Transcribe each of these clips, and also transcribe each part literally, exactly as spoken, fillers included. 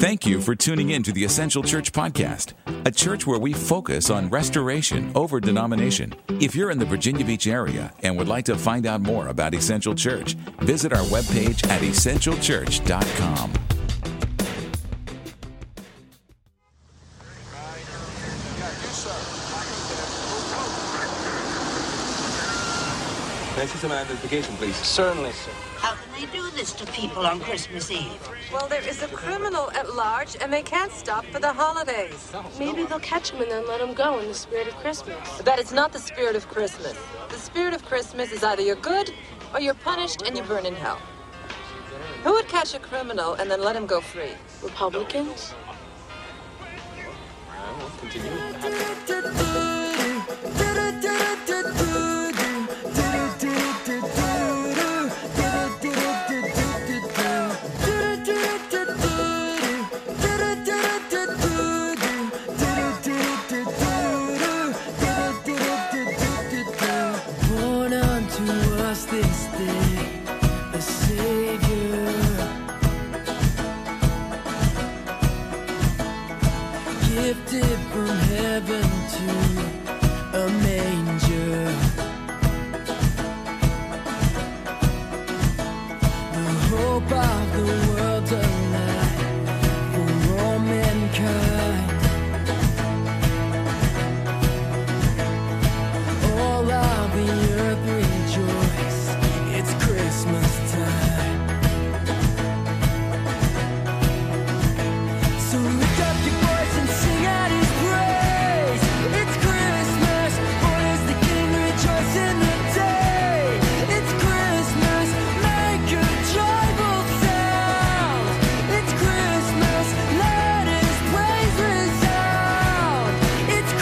Thank you for tuning in to the Essential Church Podcast, a church where we focus on restoration over denomination. If you're in the Virginia Beach area and would like to find out more about Essential Church, visit our webpage at essential church dot com. Can I see some identification, please? Certainly, sir. How can they do this to people on Christmas Eve? Well, there is a criminal at large, and they can't stop for the holidays. Maybe they'll catch him and then let him go in the spirit of Christmas. That is not the spirit of Christmas. The spirit of Christmas is either you're good or you're punished and you burn in hell. Who would catch a criminal and then let him go free? Republicans? Well, continue. Gifted from heaven to a manger. The hope of the world alive for all mankind. All of the earth rejoice, it's Christmas time. So lift up your voice and sing out his praise. It's Christmas, boys, the King rejoice in the day. It's Christmas, make a joyful sound. It's Christmas, let his praise resound. It's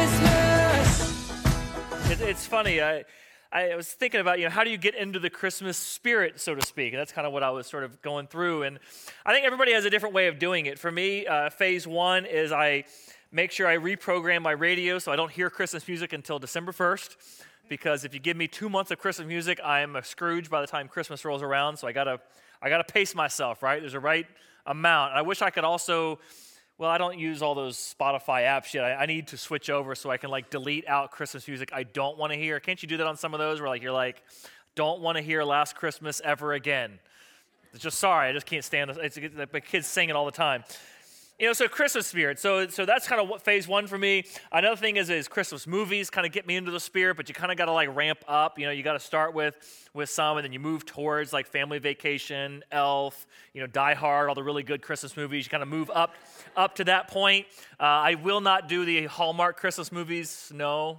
Christmas. It, it's funny, I I was thinking about, you know, how do you get into the Christmas spirit, so to speak? And that's kind of what I was sort of going through. And I think everybody has a different way of doing it. For me, uh, phase one is I make sure I reprogram my radio so I don't hear Christmas music until December first. Because if you give me two months of Christmas music, I'm a Scrooge by the time Christmas rolls around. So I gotta, I gotta pace myself, right? There's a right amount. I wish I could also, well, I don't use all those Spotify apps yet. I, I need to switch over so I can like delete out Christmas music I don't want to hear. Can't you do that on some of those where like you're like, don't want to hear Last Christmas ever again? It's just sorry, I just can't stand it. It's, it's, my kids sing it all the time. You know, so Christmas spirit. So so that's kind of what phase one for me. Another thing is is Christmas movies kind of get me into the spirit, but you kind of got to like ramp up. You know, you got to start with with some, and then you move towards like Family Vacation, Elf, you know, Die Hard, all the really good Christmas movies. You kind of move up up to that point. Uh, I will not do the Hallmark Christmas movies. No,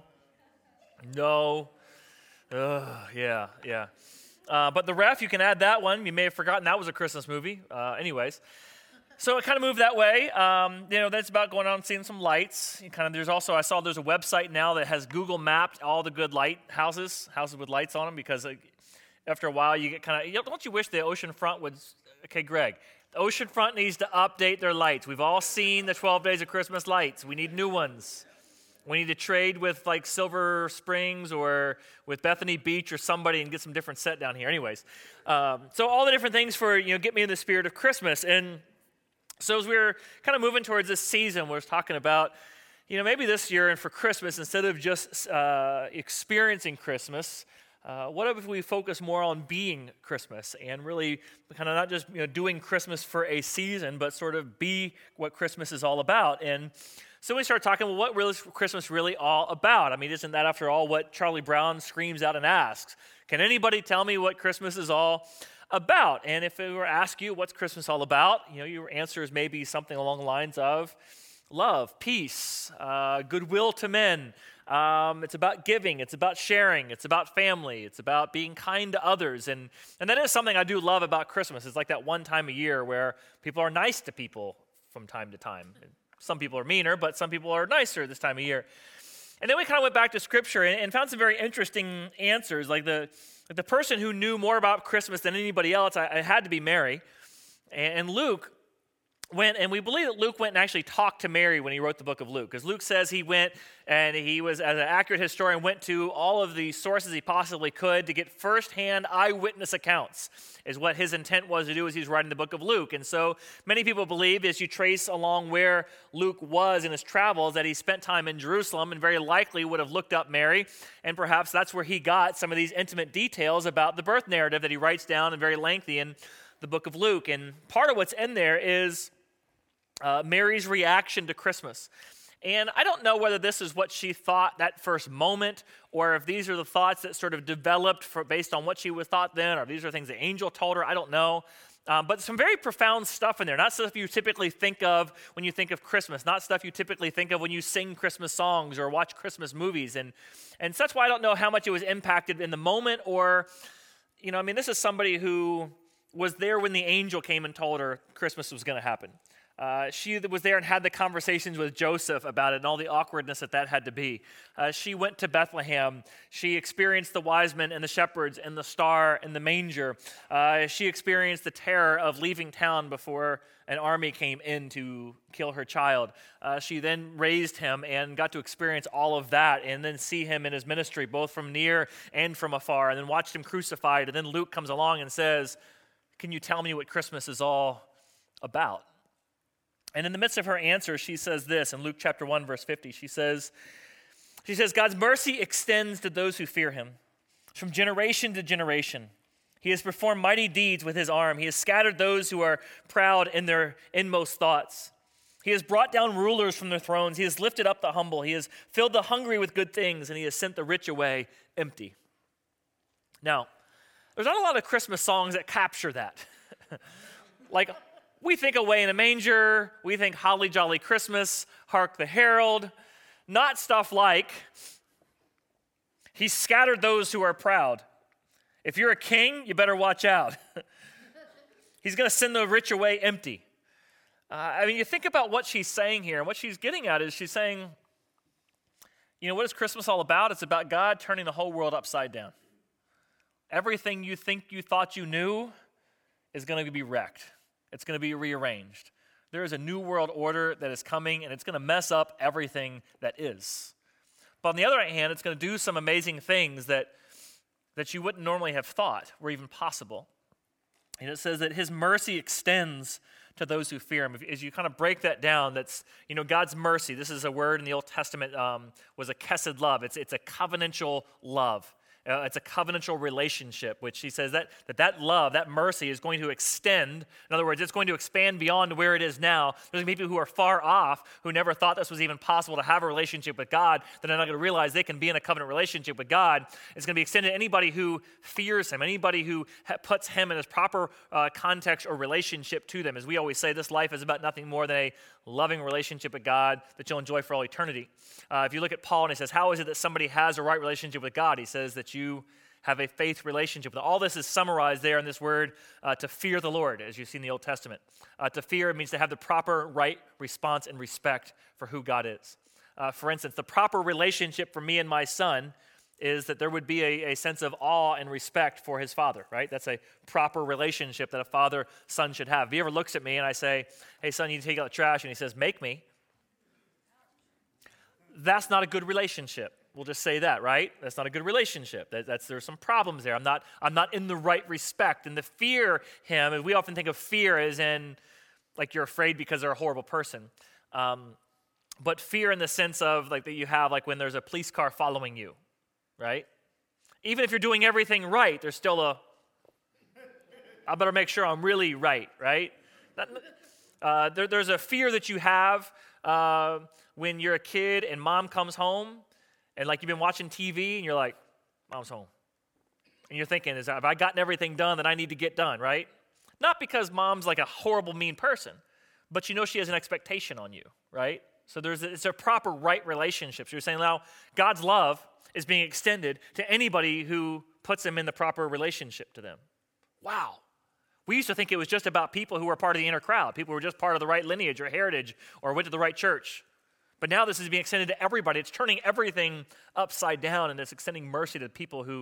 no. Ugh, yeah, yeah. Uh, but The Ref, you can add that one. You may have forgotten that was a Christmas movie. Uh, anyways. So it kind of moved that way. Um, you know, that's about going out and seeing some lights. You kind of, there's also, I saw there's a website now that has Google mapped all the good lighthouses, houses with lights on them, because uh, after a while you get kind of, you know, don't you wish the oceanfront would, okay, Greg, the oceanfront needs to update their lights. We've all seen the twelve Days of Christmas lights. We need new ones. We need to trade with like Silver Springs or with Bethany Beach or somebody and get some different set down here. Anyways, um, so all the different things for, you know, get me in the spirit of Christmas. And so as we we're kind of moving towards this season, we're talking about, you know, maybe this year and for Christmas, instead of just uh, experiencing Christmas, uh, what if we focus more on being Christmas and really kind of not just, you know, doing Christmas for a season, but sort of be what Christmas is all about. And so we start talking, well, what really is Christmas really all about? I mean, isn't that after all what Charlie Brown screams out and asks? Can anybody tell me what Christmas is all about? And if we were to ask you what's Christmas all about, you know, your answer is maybe something along the lines of love, peace, uh, goodwill to men. Um, it's about giving. It's about sharing. It's about family. It's about being kind to others. And and that is something I do love about Christmas. It's like that one time a year where people are nice to people from time to time. Some people are meaner, but some people are nicer this time of year. And then we kind of went back to Scripture and, and found some very interesting answers. Like the the person who knew more about Christmas than anybody else, I, I had to be Mary. And, and Luke went, and we believe that Luke went and actually talked to Mary when he wrote the book of Luke, because Luke says he went and he was, as an accurate historian, went to all of the sources he possibly could to get firsthand eyewitness accounts, is what his intent was to do as he was writing the book of Luke. And so many people believe, as you trace along where Luke was in his travels, that he spent time in Jerusalem and very likely would have looked up Mary, and perhaps that's where he got some of these intimate details about the birth narrative that he writes down and very lengthy in the book of Luke. And part of what's in there is Uh, Mary's reaction to Christmas. And I don't know whether this is what she thought that first moment, or if these are the thoughts that sort of developed for, based on what she was thought then, or if these are things the angel told her. I don't know. Um, but some very profound stuff in there. Not stuff you typically think of when you think of Christmas. Not stuff you typically think of when you sing Christmas songs or watch Christmas movies. And, and so that's why I don't know how much it was impacted in the moment, or, you know, I mean, this is somebody who was there when the angel came and told her Christmas was going to happen. Uh, she was there and had the conversations with Joseph about it and all the awkwardness that that had to be. Uh, she went to Bethlehem. She experienced the wise men and the shepherds and the star and the manger. Uh, she experienced the terror of leaving town before an army came in to kill her child. Uh, she then raised him and got to experience all of that and then see him in his ministry, both from near and from afar, and then watched him crucified. And then Luke comes along and says, "Can you tell me what Christmas is all about?" And in the midst of her answer, she says this in Luke chapter one, verse fifty. She says, she says, "God's mercy extends to those who fear him from generation to generation. He has performed mighty deeds with his arm. He has scattered those who are proud in their inmost thoughts. He has brought down rulers from their thrones. He has lifted up the humble. He has filled the hungry with good things, and he has sent the rich away empty." Now, there's not a lot of Christmas songs that capture that. Like, we think Away in a Manger, we think Holly Jolly Christmas, Hark the Herald, not stuff like, He scattered those who are proud. If you're a king, you better watch out. He's going to send the rich away empty. Uh, I mean, you think about what she's saying here, and what she's getting at is she's saying, you know, what is Christmas all about? It's about God turning the whole world upside down. Everything you think you thought you knew is going to be wrecked. It's going to be rearranged. There is a new world order that is coming, and it's going to mess up everything that is. But on the other hand, it's going to do some amazing things that, that you wouldn't normally have thought were even possible. And it says that his mercy extends to those who fear him. As you kind of break that down, that's, you know, God's mercy. This is a word in the Old Testament, um, was a chesed love. It's, it's a covenantal love. Uh, it's a covenantal relationship, which he says that, that that love, that mercy is going to extend. In other words, it's going to expand beyond where it is now. There's going to be people who are far off, who never thought this was even possible to have a relationship with God, that are not going to realize they can be in a covenant relationship with God. It's going to be extended to anybody who fears him, anybody who ha- puts him in his proper uh, context or relationship to them. As we always say, this life is about nothing more than a loving relationship with God that you'll enjoy for all eternity. Uh, if you look at Paul and he says, how is it that somebody has a right relationship with God? He says that you have a faith relationship with him. All this is summarized there in this word, uh, to fear the Lord, as you see in the Old Testament. Uh, to fear means to have the proper right response and respect for who God is. Uh, for instance, the proper relationship for me and my son is that there would be a, a sense of awe and respect for his father, right? That's a proper relationship that a father-son should have. If he ever looks at me and I say, hey, son, you need to take out the trash, and he says, make me, that's not a good relationship. We'll just say that, right? That's not a good relationship. That, that's, there's some problems there. I'm not, I'm not in the right respect. And to fear him, and we often think of fear as in, like you're afraid because they're a horrible person. Um, but fear in the sense of like that you have like when there's a police car following you, right? Even if you're doing everything right, there's still a, I better make sure I'm really right, right? That, uh, there, there's a fear that you have uh, when you're a kid and mom comes home and like you've been watching T V and you're like, mom's home. And you're thinking, is have I gotten everything done that I need to get done, right? Not because mom's like a horrible, mean person, but you know she has an expectation on you, right? So there's a, it's a proper right relationship. So you're saying now God's love is being extended to anybody who puts them in the proper relationship to them. Wow. We used to think it was just about people who were part of the inner crowd, people who were just part of the right lineage or heritage or went to the right church. But now this is being extended to everybody. It's turning everything upside down, and it's extending mercy to people who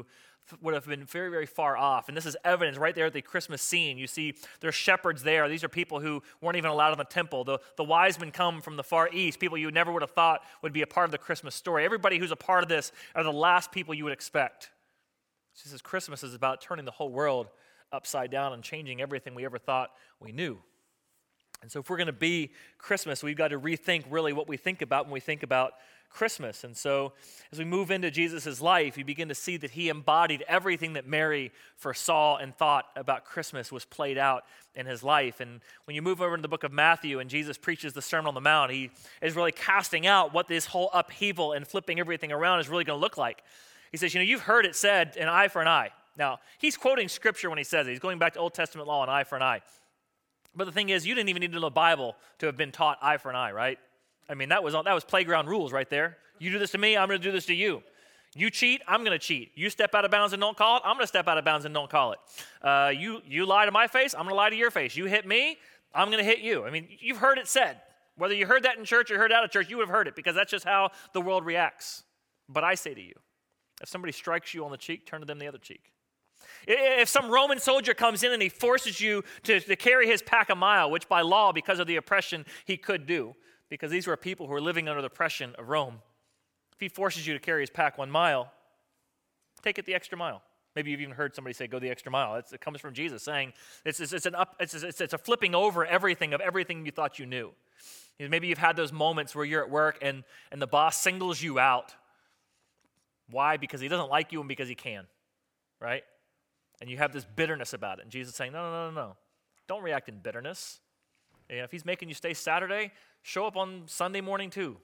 would have been very, very far off. And this is evidence right there at the Christmas scene. You see there's shepherds there. These are people who weren't even allowed in the temple. The, the wise men come from the far east, people you never would have thought would be a part of the Christmas story. Everybody who's a part of this are the last people you would expect. She says Christmas is about turning the whole world upside down and changing everything we ever thought we knew. And so if we're going to be Christmas, we've got to rethink really what we think about when we think about Christmas. And so as we move into Jesus' life, you begin to see that he embodied everything that Mary foresaw and thought about Christmas was played out in his life. And when you move over into the book of Matthew and Jesus preaches the Sermon on the Mount, he is really casting out what this whole upheaval and flipping everything around is really going to look like. He says, you know, you've heard it said, an eye for an eye. Now, he's quoting scripture when he says it. He's going back to Old Testament law, an eye for an eye. But the thing is, you didn't even need to know the Bible to have been taught eye for an eye, right? I mean, that was that was playground rules right there. You do this to me, I'm going to do this to you. You cheat, I'm going to cheat. You step out of bounds and don't call it, I'm going to step out of bounds and don't call it. Uh, you you lie to my face, I'm going to lie to your face. You hit me, I'm going to hit you. I mean, you've heard it said. Whether you heard that in church or heard it out of church, you would have heard it because that's just how the world reacts. But I say to you, if somebody strikes you on the cheek, turn to them the other cheek. If some Roman soldier comes in and he forces you to, to carry his pack a mile, which by law, because of the oppression, he could do, because these were people who were living under the oppression of Rome. If he forces you to carry his pack one mile, take it the extra mile. Maybe you've even heard somebody say, go the extra mile. It's, it comes from Jesus saying, it's, it's, it's, an up, it's, it's, it's a flipping over everything of everything you thought you knew. Maybe you've had those moments where you're at work and, and the boss singles you out. Why? Because he doesn't like you and because he can, right? And you have this bitterness about it. And Jesus is saying, no, no, no, no. Don't react in bitterness. And if he's making you stay Saturday, show up on Sunday morning too.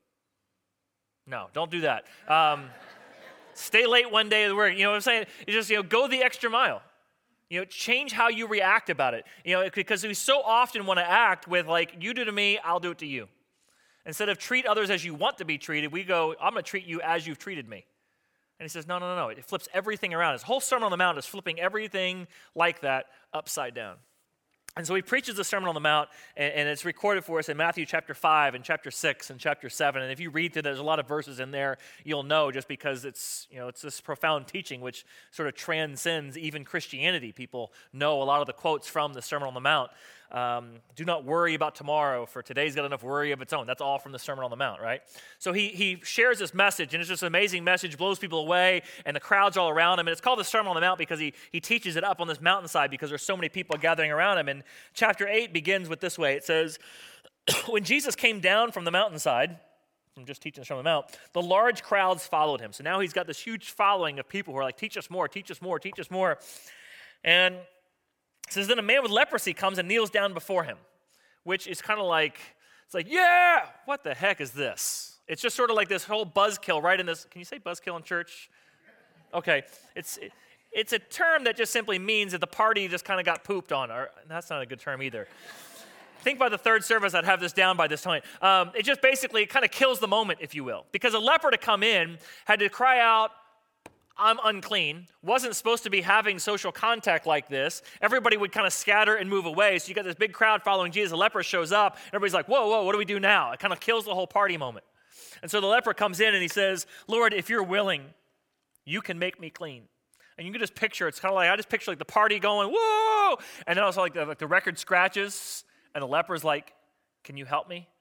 No, don't do that. Um, stay late one day of the work. You know what I'm saying? You just, you know, go the extra mile. You know, change how you react about it. You know, because we so often want to act with like, you do to me, I'll do it to you. Instead of treat others as you want to be treated, we go, I'm going to treat you as you've treated me. And he says, no, no, no, no. It flips everything around. His whole Sermon on the Mount is flipping everything like that upside down. And so he preaches the Sermon on the Mount, and, and it's recorded for us in Matthew chapter five and chapter six and chapter seven. And if you read through, there's a lot of verses in there you'll know just because it's, you know, it's this profound teaching which sort of transcends even Christianity. People know a lot of the quotes from the Sermon on the Mount. Um, do not worry about tomorrow, for today's got enough worry of its own. That's all from the Sermon on the Mount, right? So he he shares this message, and it's just an amazing message, blows people away, and the crowd's all around him. And it's called the Sermon on the Mount because he, he teaches it up on this mountainside because there's so many people gathering around him. And chapter eight begins with this way. It says, when Jesus came down from the mountainside, from just teaching the Sermon on the Mount, the large crowds followed him. So now he's got this huge following of people who are like, teach us more, teach us more, teach us more. And it says, then a man with leprosy comes and kneels down before him, which is kind of like, it's like, yeah, what the heck is this? It's just sort of like this whole buzzkill right in this. Can you say buzzkill in church? Okay. It's it, it's a term that just simply means that the party just kind of got pooped on. Or, that's not a good term either. I think by the third service, I'd have this down by this time. Um, it just basically kind of kills the moment, if you will. Because a leper to come in had to cry out, I'm unclean, wasn't supposed to be having social contact like this. Everybody would kind of scatter and move away. So you got this big crowd following Jesus. The leper shows up. Everybody's like, whoa, whoa, what do we do now? It kind of kills the whole party moment. And so the leper comes in and he says, Lord, if you're willing, you can make me clean. And you can just picture, it's kind of like, I just picture like the party going, whoa! And then also like the, like the record scratches and the leper's like, can you help me? And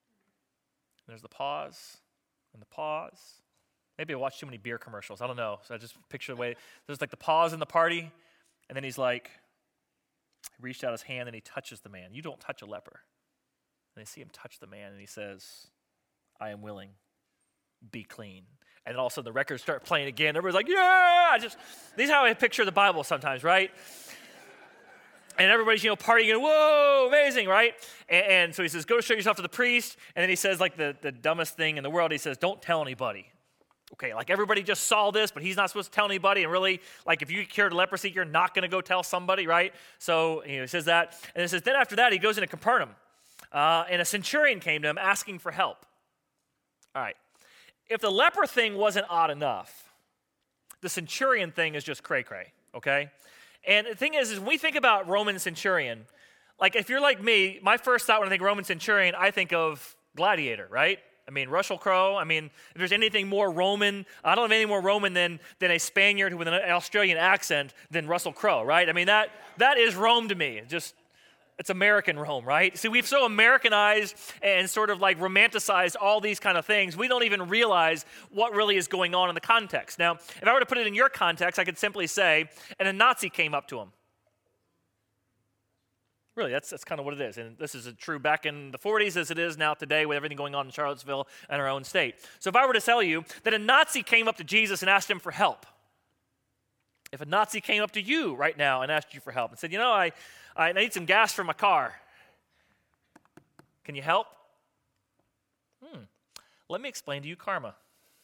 there's the pause and the pause. Maybe I watched too many beer commercials. I don't know. So I just picture the way, there's like the pause in the party, and then he's like, he reached out his hand and he touches the man. You don't touch a leper. And they see him touch the man, and he says, I am willing, be clean. And then all of a sudden the records start playing again. Everybody's like, yeah! I just, this is how I picture the Bible sometimes, right? And everybody's, you know, partying and, whoa, amazing, right? And, and so he says, go show yourself to the priest. And then he says, like the, the dumbest thing in the world, he says, don't tell anybody. Okay, like everybody just saw this, but he's not supposed to tell anybody. And really, like if you cured leprosy, you're not going to go tell somebody, right? So you know, he says that. And it says, then after that, he goes into Capernaum. Uh, and a centurion came to him asking for help. All right. If the leper thing wasn't odd enough, the centurion thing is just cray-cray, okay? And the thing is, is when we think about Roman centurion, like if you're like me, my first thought when I think Roman centurion, I think of Gladiator, right? I mean, Russell Crowe, I mean, if there's anything more Roman, I don't have any more Roman than, than a Spaniard with an Australian accent than Russell Crowe, right? I mean, that that is Rome to me. Just, it's American Rome, right? See, we've so Americanized and sort of like romanticized all these kind of things, we don't even realize what really is going on in the context. Now, if I were to put it in your context, I could simply say, and a Nazi came up to him. Really, that's that's kind of what it is. And this is true back in the forties as it is now today with everything going on in Charlottesville and our own state. So if I were to tell you that a Nazi came up to Jesus and asked him for help, if a Nazi came up to you right now and asked you for help and said, you know, I, I need some gas for my car. Can you help? Hmm. Let me explain to you karma.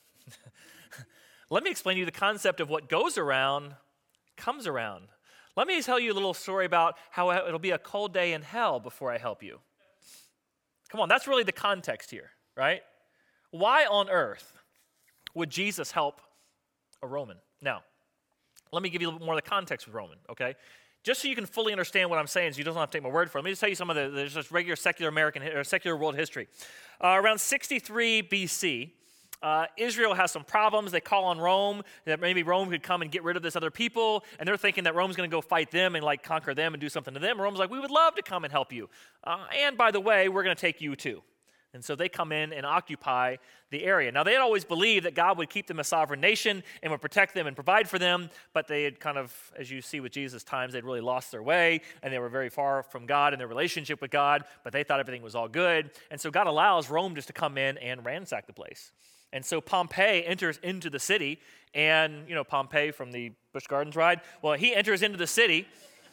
Let me explain to you the concept of what goes around comes around. Let me tell you a little story about how it'll be a cold day in hell before I help you. Come on, that's really the context here, right? Why on earth would Jesus help a Roman? Now, let me give you a little bit more of the context with Roman, okay? Just so you can fully understand what I'm saying, so you don't have to take my word for it. Let me just tell you some of the there's just regular secular American or secular world history. Uh, around sixty-three B C, Uh, Israel has some problems. They call on Rome that maybe Rome could come and get rid of this other people, and they're thinking that Rome's going to go fight them and like conquer them and do something to them. Rome's like, we would love to come and help you. Uh, and by the way, we're going to take you too. And so they come in and occupy the area. Now, they had always believed that God would keep them a sovereign nation and would protect them and provide for them, but they had kind of, as you see with Jesus' times, they'd really lost their way, and they were very far from God in their relationship with God, but they thought everything was all good. And so God allows Rome just to come in and ransack the place. And so Pompey enters into the city, and, you know, Pompey from the Busch Gardens ride, well, he enters into the city.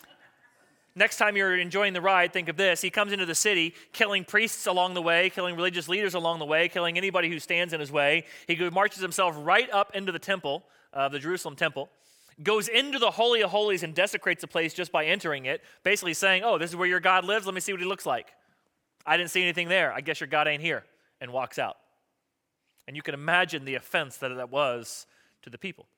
Next time you're enjoying the ride, think of this. He comes into the city, killing priests along the way, killing religious leaders along the way, killing anybody who stands in his way. He marches himself right up into the temple, uh, the Jerusalem temple, goes into the Holy of Holies and desecrates the place just by entering it, basically saying, oh, this is where your God lives? Let me see what he looks like. I didn't see anything there. I guess your God ain't here, and walks out. And you can imagine the offense that that was to the people.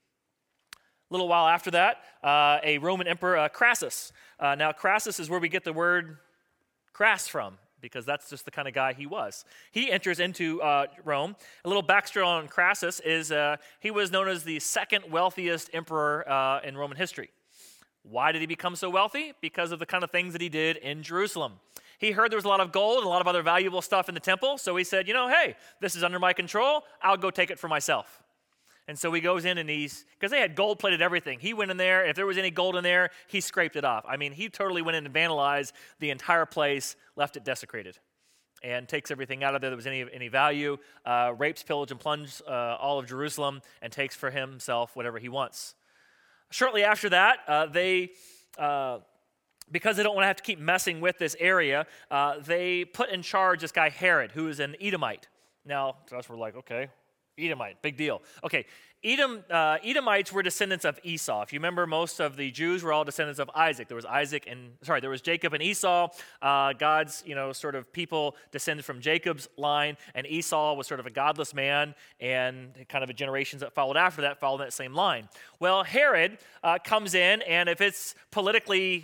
A little while after that, uh, a Roman emperor, uh, Crassus. Uh, now, Crassus is where we get the word crass from, because that's just the kind of guy he was. He enters into uh, Rome. A little backstory on Crassus is uh, he was known as the second wealthiest emperor uh, in Roman history. Why did he become so wealthy? Because of the kind of things that he did in Jerusalem. He heard there was a lot of gold and a lot of other valuable stuff in the temple, so he said, you know, hey, this is under my control. I'll go take it for myself. And so he goes in and he's, because they had gold-plated everything. He went in there, and if there was any gold in there, he scraped it off. I mean, he totally went in and vandalized the entire place, left it desecrated, and takes everything out of there that was any any value, uh, rapes, pillage, and plunges uh, all of Jerusalem, and takes for himself whatever he wants. Shortly after that, uh, they... Uh, Because they don't want to have to keep messing with this area, uh, they put in charge this guy Herod, who is an Edomite. Now, to us, we're like, okay, Edomite, big deal. Okay, Edom, uh, Edomites were descendants of Esau. If you remember, most of the Jews were all descendants of Isaac. There was Isaac and, sorry, there was Jacob and Esau. Uh, God's, you know, sort of people descended from Jacob's line, and Esau was sort of a godless man, and kind of the generations that followed after that followed that same line. Well, Herod uh, comes in, and if it's politically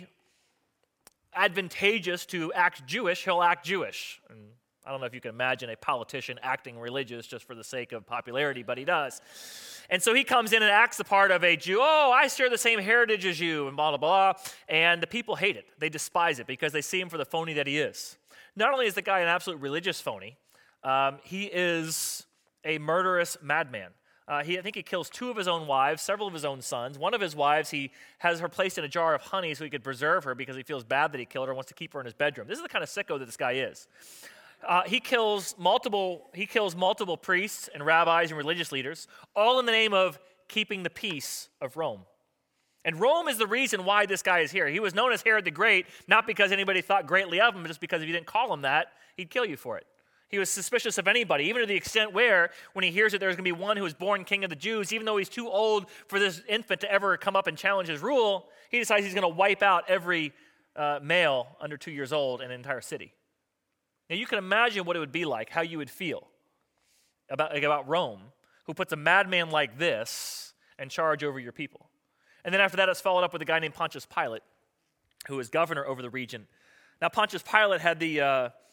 advantageous to act Jewish, he'll act Jewish. And I don't know if you can imagine a politician acting religious just for the sake of popularity, but he does. And so he comes in and acts the part of a Jew. Oh, I share the same heritage as you, and blah, blah, blah. And the people hate it. They despise it because they see him for the phony that he is. Not only is the guy an absolute religious phony, um, he is a murderous madman. Uh, he, I think he kills two of his own wives, several of his own sons. One of his wives, he has her placed in a jar of honey so he could preserve her because he feels bad that he killed her and wants to keep her in his bedroom. This is the kind of sicko that this guy is. Uh, he kills multiple. He kills multiple priests and rabbis and religious leaders, all in the name of keeping the peace of Rome. And Rome is the reason why this guy is here. He was known as Herod the Great, not because anybody thought greatly of him, but just because if you didn't call him that, he'd kill you for it. He was suspicious of anybody, even to the extent where, when he hears that there's going to be one who is born king of the Jews, even though he's too old for this infant to ever come up and challenge his rule, he decides he's going to wipe out every uh, male under two years old in an entire city. Now, you can imagine what it would be like, how you would feel about, like, about Rome, who puts a madman like this in charge over your people. And then after that, it's followed up with a guy named Pontius Pilate, who is governor over the region. Now, Pontius Pilate had the... Uh,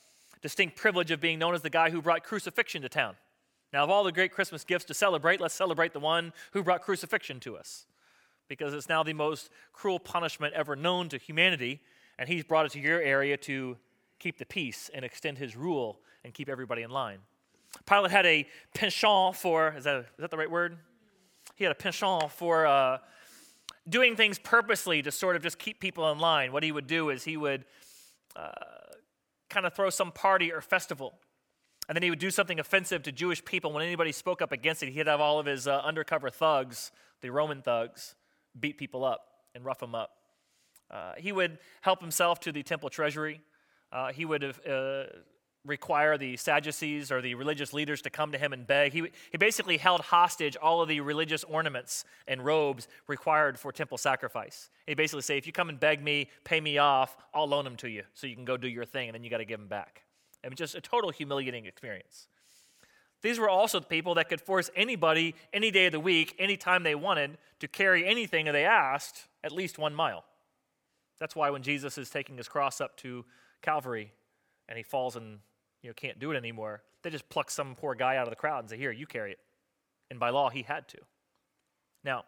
distinct privilege of being known as the guy who brought crucifixion to town. Now, of all the great Christmas gifts to celebrate, let's celebrate the one who brought crucifixion to us, because it's now the most cruel punishment ever known to humanity, and he's brought it to your area to keep the peace and extend his rule and keep everybody in line. Pilate had a penchant for, is that, is that the right word? He had a penchant for uh, doing things purposely to sort of just keep people in line. What he would do is he would uh, kind of throw some party or festival, and then he would do something offensive to Jewish people. When anybody spoke up against it, he'd have all of his uh, undercover thugs, the Roman thugs, beat people up and rough them up. Uh, he would help himself to the temple treasury. Uh, he would uh, require the Sadducees or the religious leaders to come to him and beg. He, he basically held hostage all of the religious ornaments and robes required for temple sacrifice. He basically say, if you come and beg me, pay me off, I'll loan them to you so you can go do your thing, and then you got to give them back. I mean, just a total humiliating experience. These were also the people that could force anybody, any day of the week, anytime they wanted, to carry anything that they asked at least one mile. That's why when Jesus is taking his cross up to Calvary and he falls and you know can't do it anymore, they just pluck some poor guy out of the crowd and say, here, you carry it. And by law, he had to. Now,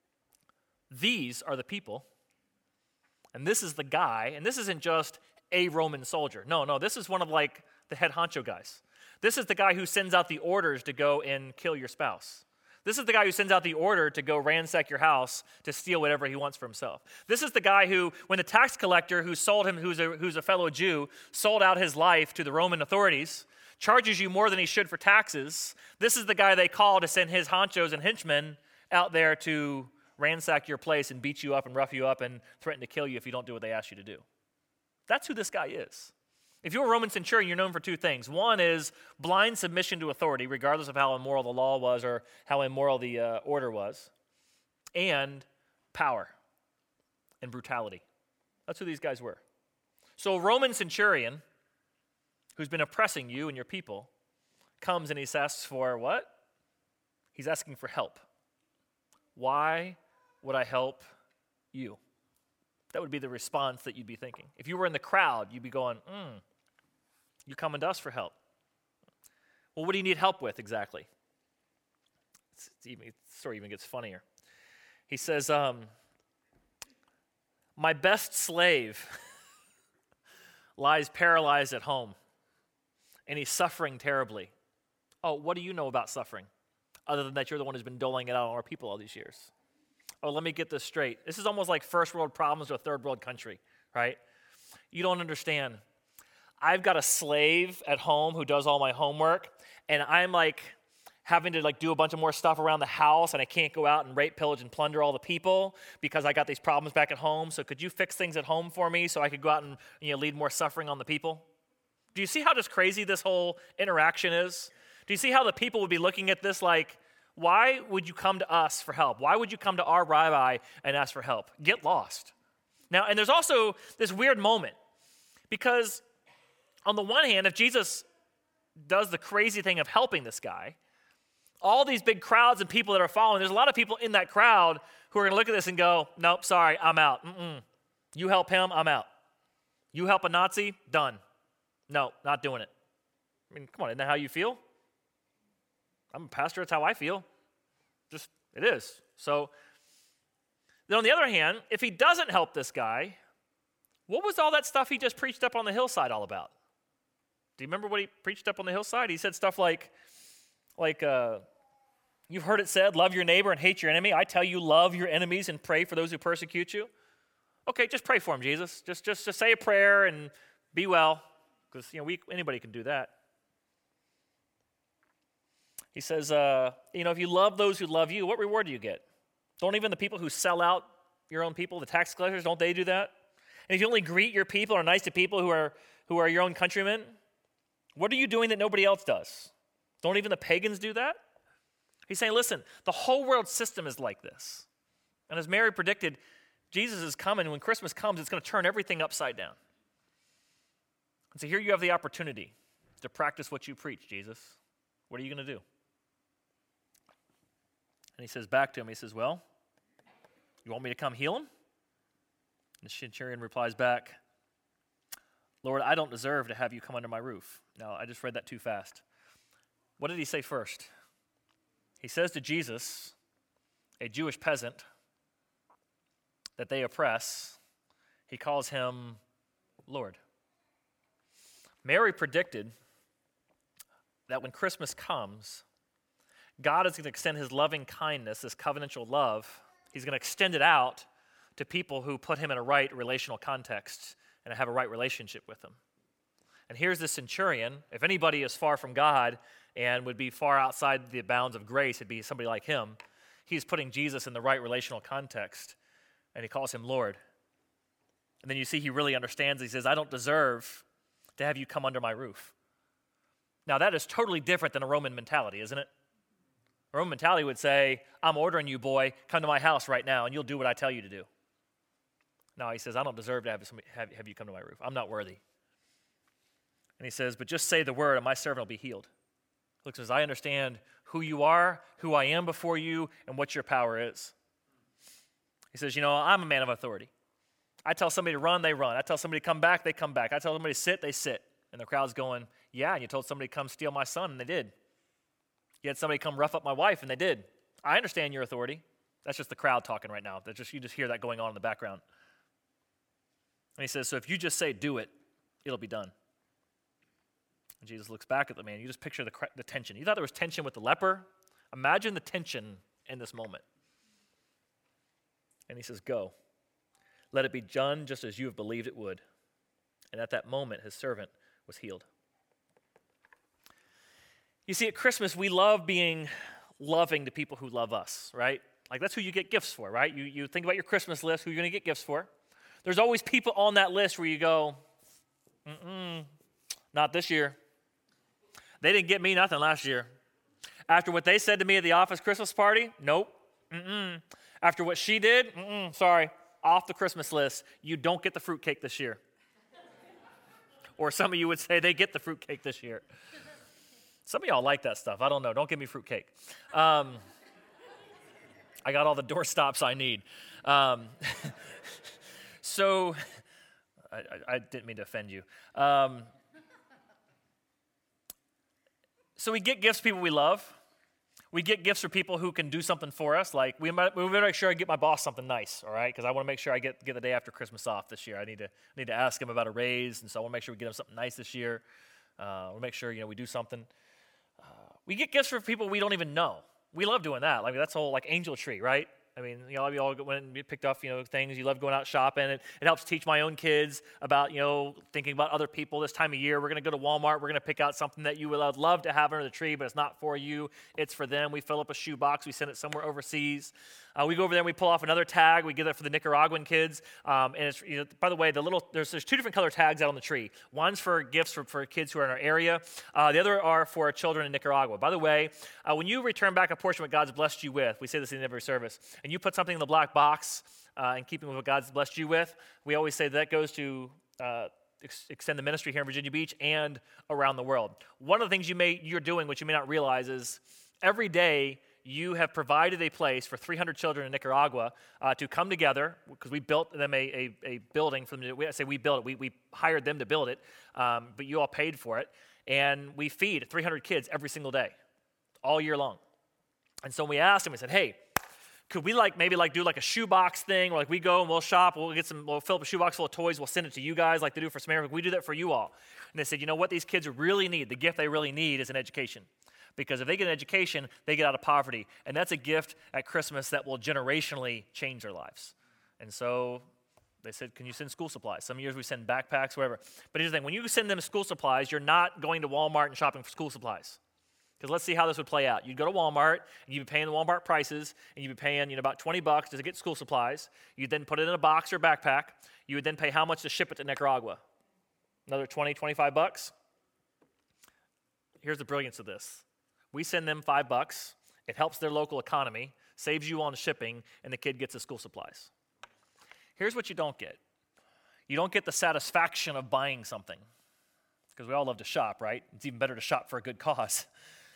these are the people, and this is the guy, and this isn't just a Roman soldier. No, no, this is one of like the head honcho guys. This is the guy who sends out the orders to go and kill your spouse. This is the guy who sends out the order to go ransack your house to steal whatever he wants for himself. This is the guy who, when the tax collector who sold him, who's a, who's a fellow Jew, sold out his life to the Roman authorities, charges you more than he should for taxes. This is the guy they call to send his honchos and henchmen out there to ransack your place and beat you up and rough you up and threaten to kill you if you don't do what they ask you to do. That's who this guy is. If you're a Roman centurion, you're known for two things. One is blind submission to authority, regardless of how immoral the law was or how immoral the uh, order was, and power and brutality. That's who these guys were. So a Roman centurion who's been oppressing you and your people comes and he asks for what? He's asking for help. Why would I help you? That would be the response that you'd be thinking. If you were in the crowd, you'd be going, hmm, you coming to us for help. Well, what do you need help with exactly? It's, it's even, the story even gets funnier. He says, um, my best slave lies paralyzed at home, and he's suffering terribly. Oh, what do you know about suffering, other than that you're the one who's been doling it out on our people all these years? Oh, let me get this straight. This is almost like first world problems to a third world country, right? You don't understand. I've got a slave at home who does all my homework, and I'm like having to like do a bunch of more stuff around the house, and I can't go out and rape, pillage, and plunder all the people because I got these problems back at home. So could you fix things at home for me so I could go out and you know lead more suffering on the people? Do you see how just crazy this whole interaction is? Do you see how the people would be looking at this like, why would you come to us for help? Why would you come to our rabbi and ask for help? Get lost. Now, and there's also this weird moment because on the one hand, if Jesus does the crazy thing of helping this guy, all these big crowds and people that are following, there's a lot of people in that crowd who are going to look at this and go, nope, sorry, I'm out. Mm-mm. You help him, I'm out. You help a Nazi, done. No, not doing it. I mean, come on, isn't that how you feel? I'm a pastor, that's how I feel. Just, it is. So, then on the other hand, if he doesn't help this guy, what was all that stuff he just preached up on the hillside all about? Do you remember what he preached up on the hillside? He said stuff like, like, uh, you've heard it said, love your neighbor and hate your enemy. I tell you, love your enemies and pray for those who persecute you. Okay, just pray for him, Jesus. Just, just, just say a prayer and be well, because you know we anybody can do that. He says, uh, you know, if you love those who love you, what reward do you get? Don't even the people who sell out your own people, the tax collectors, don't they do that? And if you only greet your people or are nice to people who are who are your own countrymen, what are you doing that nobody else does? Don't even the pagans do that? He's saying, listen, the whole world system is like this. And as Mary predicted, Jesus is coming. When Christmas comes, it's going to turn everything upside down. And so here you have the opportunity to practice what you preach, Jesus. What are you going to do? And he says back to him, he says, well, you want me to come heal him? And the centurion replies back, Lord, I don't deserve to have you come under my roof. Now, I just read that too fast. What did he say first? He says to Jesus, a Jewish peasant that they oppress, he calls him Lord. Mary predicted that when Christmas comes, God is going to extend his loving kindness, this covenantal love. He's going to extend it out to people who put him in a right relational context and have a right relationship with him. And here's the centurion. If anybody is far from God and would be far outside the bounds of grace, it'd be somebody like him. He's putting Jesus in the right relational context, and he calls him Lord. And then you see he really understands. He says, I don't deserve to have you come under my roof. Now, that is totally different than a Roman mentality, isn't it? A Roman mentality would say, I'm ordering you, boy, come to my house right now, and you'll do what I tell you to do. No, he says, I don't deserve to have, somebody, have, have you come to my roof. I'm not worthy. And he says, but just say the word, and my servant will be healed. Look, says, I understand who you are, who I am before you, and what your power is. He says, you know, I'm a man of authority. I tell somebody to run, they run. I tell somebody to come back, they come back. I tell somebody to sit, they sit. And the crowd's going, yeah, and you told somebody to come steal my son, and they did. You had somebody come rough up my wife, and they did. I understand your authority. That's just the crowd talking right now. That's just, you just hear that going on in the background. And he says, so if you just say do it, it'll be done. And Jesus looks back at the man. You just picture the, the tension. You thought there was tension with the leper? Imagine the tension in this moment. And he says, go. Let it be done just as you have believed it would. And at that moment, his servant was healed. You see, at Christmas, we love being loving to people who love us, right? Like, that's who you get gifts for, right? You, you think about your Christmas list, who you're going to get gifts for. There's always people on that list where you go, mm-mm, not this year. They didn't get me nothing last year. After what they said to me at the office Christmas party, nope. Mm-mm. After what she did, mm-mm, sorry, off the Christmas list. You don't get the fruitcake this year. Or some of you would say they get the fruitcake this year. Some of y'all like that stuff. I don't know. Don't give me fruitcake. Um, I got all the doorstops I need. Um, so, I, I, I didn't mean to offend you. Um, so we get gifts for people we love. We get gifts for people who can do something for us. Like, we might, we better make sure I get my boss something nice, all right? Because I want to make sure I get, get the day after Christmas off this year. I need to need to ask him about a raise, and so I want to make sure we get him something nice this year. Uh, I want to make sure, you know, we do something. Uh, we get gifts for people we don't even know. We love doing that. Like, that's the whole, like, angel tree, right? I mean, you know, you all went and picked up, you know, things. You love going out shopping. It, it helps teach my own kids about, you know, thinking about other people this time of year. We're going to go to Walmart. We're going to pick out something that you would love to have under the tree, but it's not for you. It's for them. We fill up a shoe box. We send it somewhere overseas. Uh, we go over there and we pull off another tag. We give that for the Nicaraguan kids. Um, and it's, you know, by the way, the little there's there's two different color tags out on the tree. One's for gifts for, for kids who are in our area. Uh, the other are for children in Nicaragua. By the way, uh, when you return back a portion of what God's blessed you with, we say this in every service, and you put something in the black box uh, in keeping with what God's blessed you with, we always say that goes to uh, ex- extend the ministry here in Virginia Beach and around the world. One of the things you may you're doing, which you may not realize, is every day you have provided a place for three hundred children in Nicaragua uh, to come together, because we built them a, a, a building. From the, I say we built it. We, we hired them to build it, um, but you all paid for it. And we feed three hundred kids every single day, all year long. And so we asked them, we said, hey, could we like maybe like do like a shoebox thing, where like we go and we'll shop, we'll get some, we'll fill up a shoebox full of toys, we'll send it to you guys like they do for Samaritan. We do that for you all. And they said, you know what these kids really need, the gift they really need is an education. Because if they get an education, they get out of poverty. And that's a gift at Christmas that will generationally change their lives. And so they said, can you send school supplies? Some years we send backpacks, whatever. But here's the thing, when you send them school supplies, you're not going to Walmart and shopping for school supplies. Because let's see how this would play out. You'd go to Walmart, and you'd be paying the Walmart prices, and you'd be paying you know, about twenty bucks to get school supplies. You'd then put it in a box or backpack. You would then pay how much to ship it to Nicaragua? Another twenty, twenty-five bucks? Here's the brilliance of this. We send them five bucks. It helps their local economy, saves you on shipping, and the kid gets the school supplies. Here's what you don't get. You don't get the satisfaction of buying something, because we all love to shop, right? It's even better to shop for a good cause.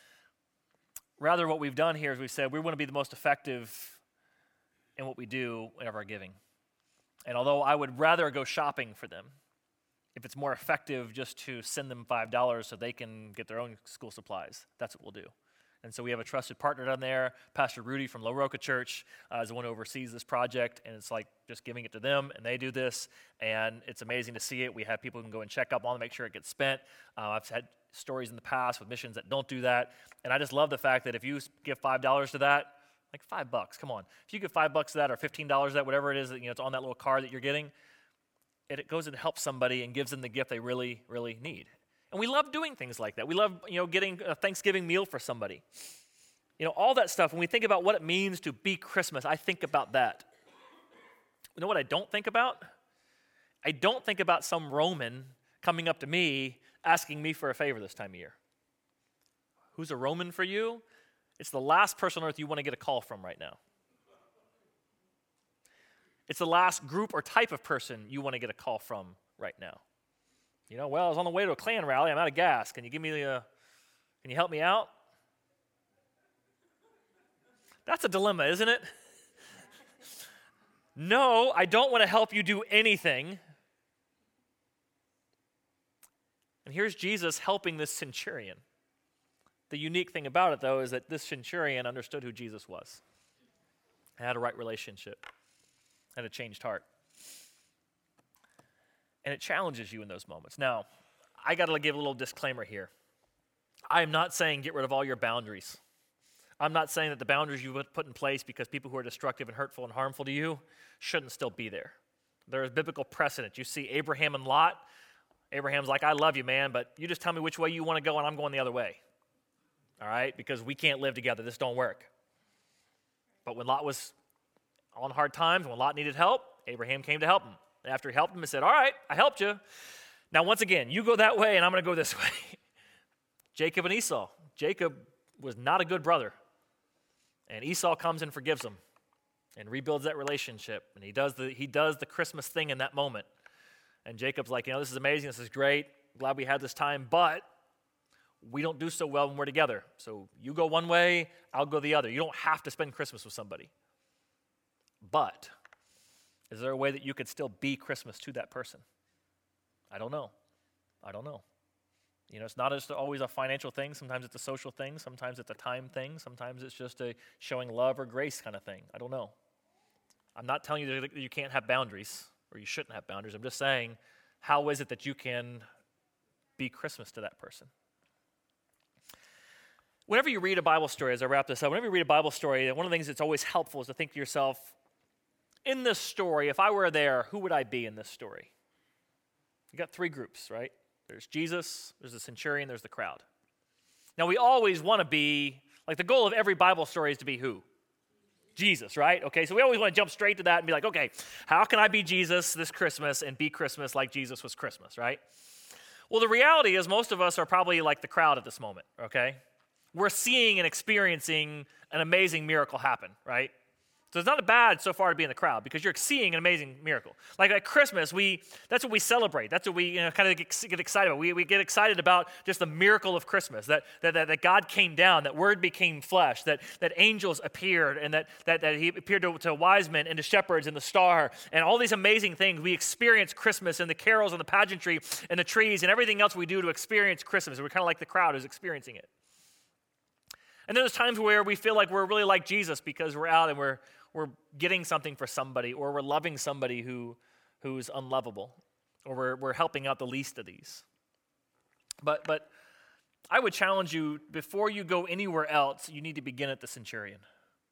Rather, what we've done here is we've said we want to be the most effective in what we do in our giving. And although I would rather go shopping for them, if it's more effective just to send them five dollars so they can get their own school supplies, that's what we'll do. And so we have a trusted partner down there. Pastor Rudy from La Roca Church uh, is the one who oversees this project, and it's like just giving it to them, and they do this, and it's amazing to see it. We have people who can go and check up on it, make sure it gets spent. Uh, I've had stories in the past with missions that don't do that, and I just love the fact that if you give five dollars to that, like five bucks, come on. If you give five bucks to that or fifteen dollars to that, whatever it is, that you know, it's on that little card that you're getting, it, it goes and helps somebody and gives them the gift they really, really need. And we love doing things like that. We love, you know, getting a Thanksgiving meal for somebody. You know, all that stuff. When we think about what it means to be Christmas, I think about that. You know what I don't think about? I don't think about some Roman coming up to me asking me for a favor this time of year. Who's a Roman for you? It's the last person on earth you want to get a call from right now. It's the last group or type of person you want to get a call from right now. You know, well, I was on the way to a Klan rally. I'm out of gas. Can you give me the, uh, can you help me out? That's a dilemma, isn't it? No, I don't want to help you do anything. And here's Jesus helping this centurion. The unique thing about it, though, is that this centurion understood who Jesus was, had a right relationship, had a changed heart. And it challenges you in those moments. Now, I got to give a little disclaimer here. I am not saying get rid of all your boundaries. I'm not saying that the boundaries you put in place because people who are destructive and hurtful and harmful to you shouldn't still be there. There is biblical precedent. You see Abraham and Lot. Abraham's like, I love you, man, but you just tell me which way you want to go and I'm going the other way. All right? Because we can't live together. This don't work. But when Lot was on hard times, when Lot needed help, Abraham came to help him. And after he helped him, he said, all right, I helped you. Now, once again, you go that way and I'm going to go this way. Jacob and Esau. Jacob was not a good brother. And Esau comes and forgives him and rebuilds that relationship. And he does the he does the Christmas thing in that moment. And Jacob's like, you know, this is amazing. This is great. Glad we had this time. But we don't do so well when we're together. So you go one way, I'll go the other. You don't have to spend Christmas with somebody. But is there a way that you could still be Christmas to that person? I don't know. I don't know. You know, it's not just always a financial thing. Sometimes it's a social thing. Sometimes it's a time thing. Sometimes it's just a showing love or grace kind of thing. I don't know. I'm not telling you that you can't have boundaries or you shouldn't have boundaries. I'm just saying, how is it that you can be Christmas to that person? Whenever you read a Bible story, as I wrap this up, whenever you read a Bible story, one of the things that's always helpful is to think to yourself, in this story, if I were there, who would I be in this story? You got three groups, right? There's Jesus, there's the centurion, there's the crowd. Now, we always want to be, like the goal of every Bible story is to be who? Jesus, right? Okay, so we always want to jump straight to that and be like, okay, how can I be Jesus this Christmas and be Christmas like Jesus was Christmas, right? Well, the reality is most of us are probably like the crowd at this moment, okay? We're seeing and experiencing an amazing miracle happen, right? So it's not bad so far to be in the crowd because you're seeing an amazing miracle. Like at Christmas, we that's what we celebrate. That's what we you know, kind of get, get excited about. We, we get excited about just the miracle of Christmas, that that, that, that God came down, that Word became flesh, that, that angels appeared, and that, that, that He appeared to, to wise men and to shepherds and the star, and all these amazing things. We experience Christmas and the carols and the pageantry and the trees and everything else we do to experience Christmas. We're kind of like the crowd who's experiencing it. And there's times where we feel like we're really like Jesus because we're out and we're we're getting something for somebody, or we're loving somebody who who's unlovable, or we're we're helping out the least of these. But but I would challenge you, before you go anywhere else, you need to begin at the centurion.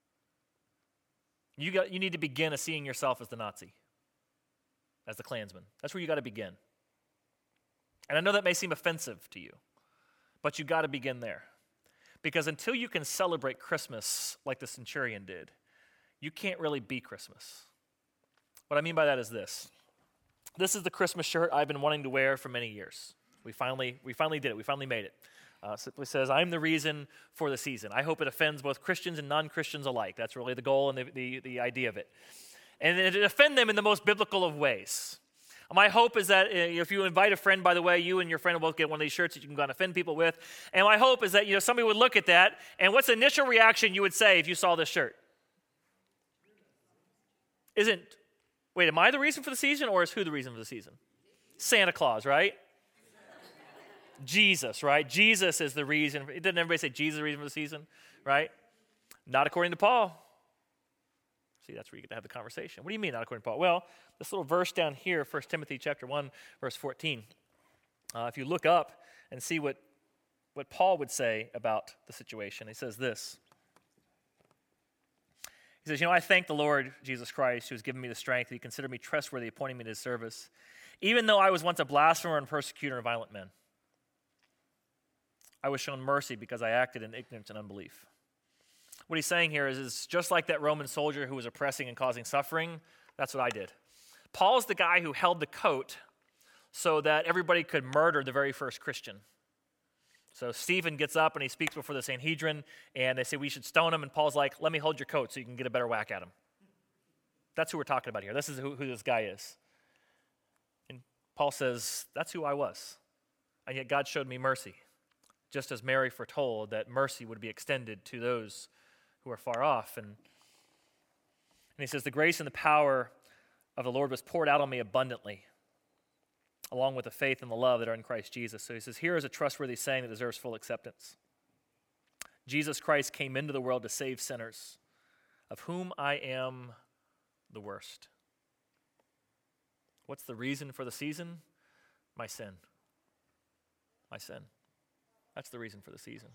You got you need to begin as seeing yourself as the Nazi, as the Klansman. That's where you got to begin. And I know that may seem offensive to you, but you got to begin there. Because until you can celebrate Christmas like the centurion did, you can't really be Christmas. What I mean by that is this. This is the Christmas shirt I've been wanting to wear for many years. We finally we finally did it. We finally made it. Uh, simply says, I'm the reason for the season. I hope it offends both Christians and non-Christians alike. That's really the goal and the, the, the idea of it. And it offend them in the most biblical of ways. My hope is that if you invite a friend, by the way, you and your friend will both get one of these shirts that you can go and offend people with. And my hope is that you know somebody would look at that, and what's the initial reaction you would say if you saw this shirt? Isn't, wait, am I the reason for the season, or is who the reason for the season? Santa Claus, right? Jesus, right? Jesus is the reason. Didn't everybody say Jesus is the reason for the season, right? Not according to Paul. See, that's where you get to have the conversation. What do you mean not according to Paul? Well, this little verse down here, First Timothy chapter one, verse fourteen. Uh, if you look up and see what, what Paul would say about the situation, he says this. He says, you know, I thank the Lord Jesus Christ who has given me the strength. He considered me trustworthy, appointing me to his service, even though I was once a blasphemer and persecutor and violent man. I was shown mercy because I acted in ignorance and unbelief. What he's saying here is, is just like that Roman soldier who was oppressing and causing suffering, that's what I did. Paul's the guy who held the coat so that everybody could murder the very first Christian. So Stephen gets up and he speaks before the Sanhedrin, and they say we should stone him, and Paul's like, let me hold your coat so you can get a better whack at him. That's who we're talking about here. This is who, who this guy is. And Paul says, that's who I was. And yet God showed me mercy, just as Mary foretold that mercy would be extended to those who are far off. And, and he says, the grace and the power of the Lord was poured out on me abundantly, along with the faith and the love that are in Christ Jesus. So he says, here is a trustworthy saying that deserves full acceptance. Jesus Christ came into the world to save sinners, of whom I am the worst. What's the reason for the season? My sin. My sin. That's the reason for the season.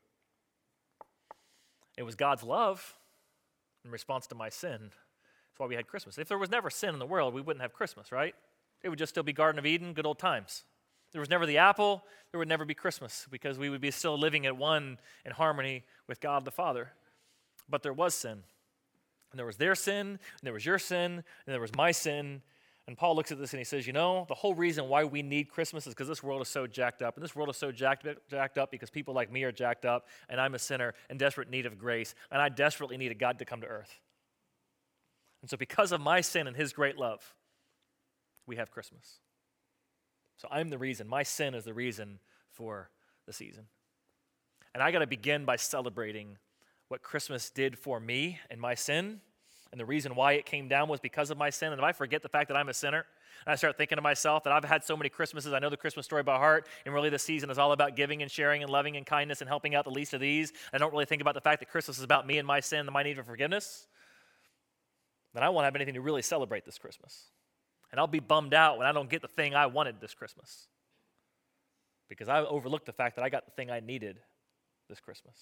It was God's love in response to my sin. That's why we had Christmas. If there was never sin in the world, we wouldn't have Christmas, right? It would just still be Garden of Eden, good old times. If there was never the apple, there would never be Christmas because we would be still living at one in harmony with God the Father. But there was sin. And there was their sin, and there was your sin, and there was my sin. And Paul looks at this and he says, you know, the whole reason why we need Christmas is because this world is so jacked up. And this world is so jacked, jacked up because people like me are jacked up, and I'm a sinner in desperate need of grace, and I desperately need a God to come to earth. And so because of my sin and his great love, we have Christmas. So I'm the reason. My sin is the reason for the season. And I got to begin by celebrating what Christmas did for me and my sin. And the reason why it came down was because of my sin. And if I forget the fact that I'm a sinner, and I start thinking to myself that I've had so many Christmases, I know the Christmas story by heart, and really the season is all about giving and sharing and loving and kindness and helping out the least of these, I don't really think about the fact that Christmas is about me and my sin and my need for forgiveness, then I won't have anything to really celebrate this Christmas. And I'll be bummed out when I don't get the thing I wanted this Christmas, because I overlooked the fact that I got the thing I needed this Christmas.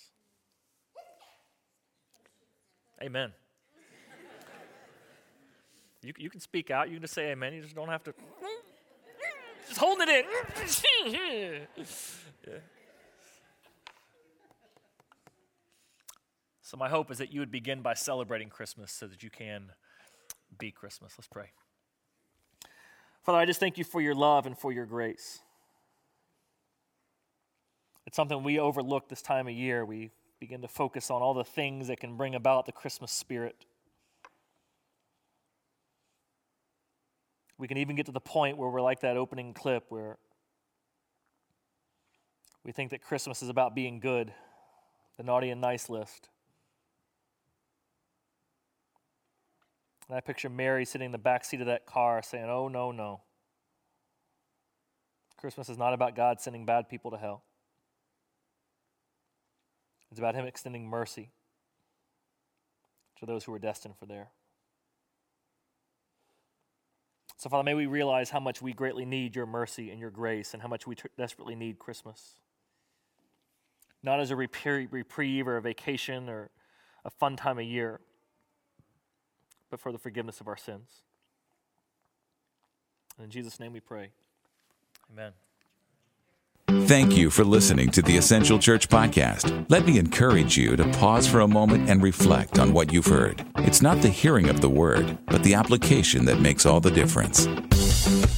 Amen. You, you can speak out. You can just say amen. You just don't have to. Just holding it in. Yeah. So my hope is that you would begin by celebrating Christmas so that you can be Christmas. Let's pray. Father, I just thank you for your love and for your grace. It's something we overlook this time of year. We begin to focus on all the things that can bring about the Christmas spirit. We can even get to the point where we're like that opening clip where we think that Christmas is about being good, the naughty and nice list. And I picture Mary sitting in the back seat of that car saying, oh, no, no. Christmas is not about God sending bad people to hell. It's about him extending mercy to those who are destined for there. So, Father, may we realize how much we greatly need your mercy and your grace and how much we t- desperately need Christmas. Not as a reprieve or a vacation or a fun time of year, but for the forgiveness of our sins. And in Jesus' name we pray. Amen. Thank you for listening to the Essential Church Podcast. Let me encourage you to pause for a moment and reflect on what you've heard. It's not the hearing of the word, but the application that makes all the difference.